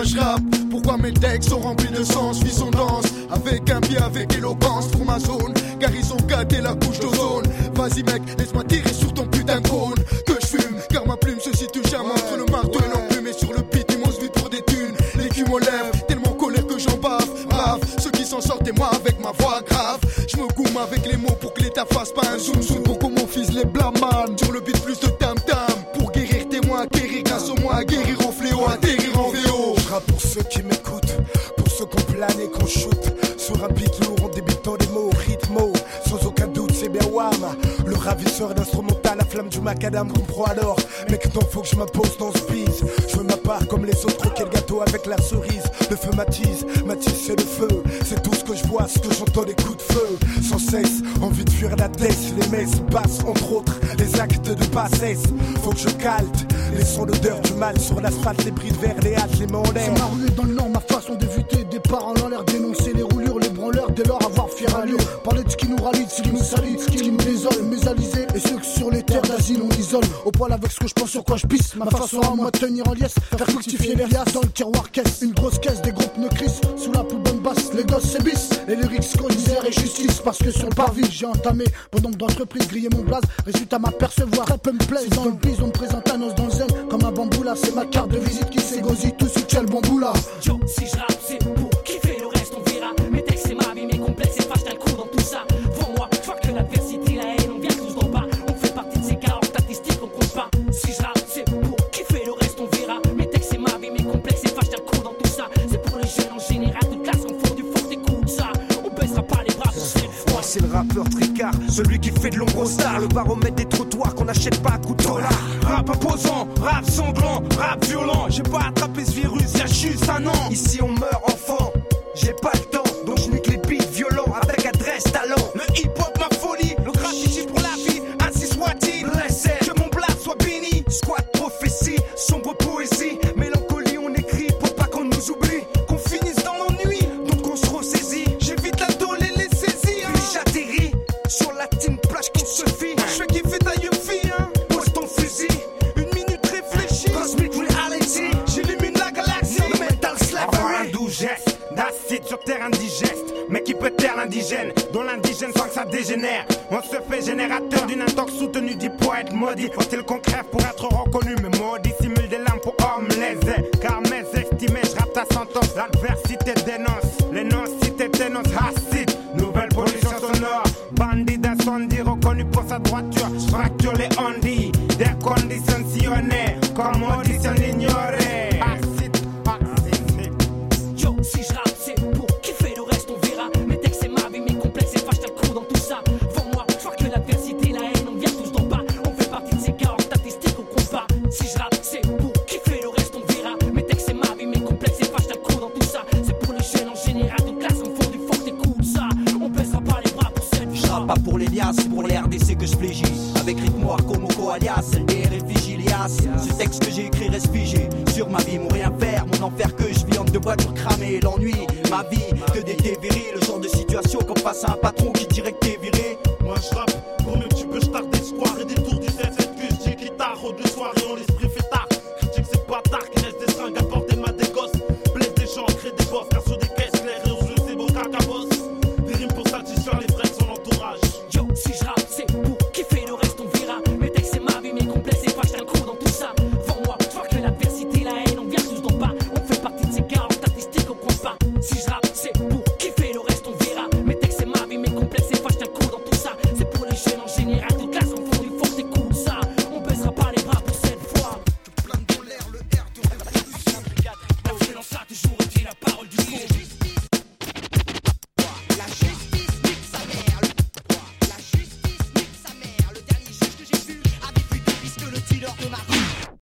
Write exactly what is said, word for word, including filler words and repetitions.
je rappe? Pourquoi mes textes sont remplis de sens? Vis son danse avec un pied, avec éloquence pour ma zone, car ils ont gâté la couche d'ozone. Vas-y mec, laisse-moi tirer sur ton putain de cône. Que je fume, car ma plume se situe jamais entre le marteau et l'enclume. Et sur le beat, ils m'ont vite pour des thunes. L'écume aux lèvres, tellement colère que j'en bave. Brave, ceux qui s'en sortent et moi avec ma voix grave. Je me goume avec les mots pour que l'état fasse pas un zoom zoom. Pour que mon fils les blâme. Sur le beat plus de tam tam. Pour guérir témoin, guérir grâce au moi, guérir au fléau, atterrir en V O. Je rappe pour ceux qui m'écoutent, pour ceux qu'on plane et qu'on shoot. Sur un beat lourd en débitant des mots, rythmo. Sans aucun doute c'est bien Wham, le ravisseur d'instrumental, la flamme du macadam comprend alors. Mec non faut que je m'impose dans ce bise. Je veux ma part comme les autres, croquer le gâteau avec la cerise. Le feu m'attise, m'attise c'est le feu. C'est tout ce que je vois, ce que j'entends, des coups de feu. Sans cesse, envie de fuir la tête. Les messes passent entre autres, les actes de bassesse. Faut que je calte les sons d'odeur du mal sur l'asphalte, les bris de verre, les hâtes, les mains en l'air. C'est ma rue dans le nord, ma façon d'éviter des parents en l'air, dénoncer les roulures, les branleurs, dès lors avoir fier à l'eau. Parler de ce qui nous rallie, de ce qui nous salit, de ce qui nous désole, mésalisé. Et ceux que sur les terres d'asile on isole. Au poil avec ce que je pense, sur quoi je pisse. Ma façon à moi de tenir en liesse, faire fructifier les liasses dans le tiroir caisse. Une grosse caisse, des groupes ne crissent sous la plus bonne basse. Les gosses c'est bis, les lyrics misère et justice. Parce que sur le parvis j'ai entamé pendant que d'entreprise griller mon blaze. Résultat m'apercevoir, très peu me plaise. Dans le bise on me présente un os dans le zen. Comme un bambou là, c'est ma carte de visite qui s'égosie. Tout ce que le bon bout là. Yo, si je rappe c'est pour kiffer, le reste on verra. Mes textes c'est ma vie, mes complexes et fâche, t'as le coup dans tout ça. Devant moi, je vois que l'adversité, la haine, on vient tous d'en bas. On fait partie de ces cas hors statistiques, on compte pas. Si je rappe c'est pour kiffer, le reste on verra. Mes textes c'est ma vie, mes complexes et fâche, t'as le coup dans tout ça. C'est pour les jeunes en général, toute classe en fond du fort, t'écoutes ça. On baissera pas les bras pour se faire froid. C'est le rappeur tricard, celui qui fait de l'ombre aux stars. Le baromètre des trottoirs qu'on n'achète pas à coups de dollars. Rap imposant, rap sanglant, rap violent. J'ai pas attrapé ce virus, y'a juste un an. Ici on meurt enfant, j'ai pas le temps. Donc je nique les beats violents avec adresse talent. Le hip-hop ma folie, le graffiti pour la vie, ainsi soit-il. Blessé, que mon blast soit béni. Squat prophétie, sombre poésie. Mélancolie on écrit pour pas qu'on nous oublie. Qu'on finisse dans l'ennui, donc on se ressaisit. j'évite la tôle et les saisies hein. Puis j'atterris sur la team plage qu'on se fit. Je fais kiffer ta fille hein. Pose ton fusil, Une minute réfléchie, transmit reality. j'illumine la galaxie. Le metal Envoie un slavery. doux geste d'acide sur terre indigeste. Mais qui peut taire l'indigène, dont l'indigène sans que ça dégénère. On se fait générateur d'une intox soutenue du poète maudit. Faut-il qu'on crève pour être reconnu? Mais maudit simule des lampes pour hommes lésés. Car mes estimés, je rappe ta sentence. L'adversité dénonce, les non-cités dénoncent acide. Nouvelle pollution sonore, bandit d'incendie reconnu pour sa droiture. Fracture les ondis, des conditions sillonnées, comme audition ignorée. Acide, acide. Yo, si je rappe c'est pour kiffer, le reste on verra. Mes textes c'est ma vie, mes complexes et fâche, t'as le coup dans tout ça. Devant moi, je vois que l'adversité, la haine, on vient tous d'en bas. On fait partie de ces cas hors statistiques, on compte pas. Si je rappe c'est pour kiffer, le reste on verra. Mes textes c'est ma vie, mes complexes et fâche, t'as le coup dans tout ça. C'est pour les jeunes en général, de classe en fond du fort, t'écoutes ça. On baissera pas les bras pour cette Je rappe pas pour les liasses, c'est pour les R D C que je flégis. Avec rythme comme Moko alias, L D R et Vigilias. Ce texte que j'ai écrit reste figé. Sur ma vie, mon rien faire, mon enfer que je vis entre deux voitures cramées. L'ennui, ma vie, que des dévirils. Le genre de situation qu'on passe à un patron qui dirait que t'es viril.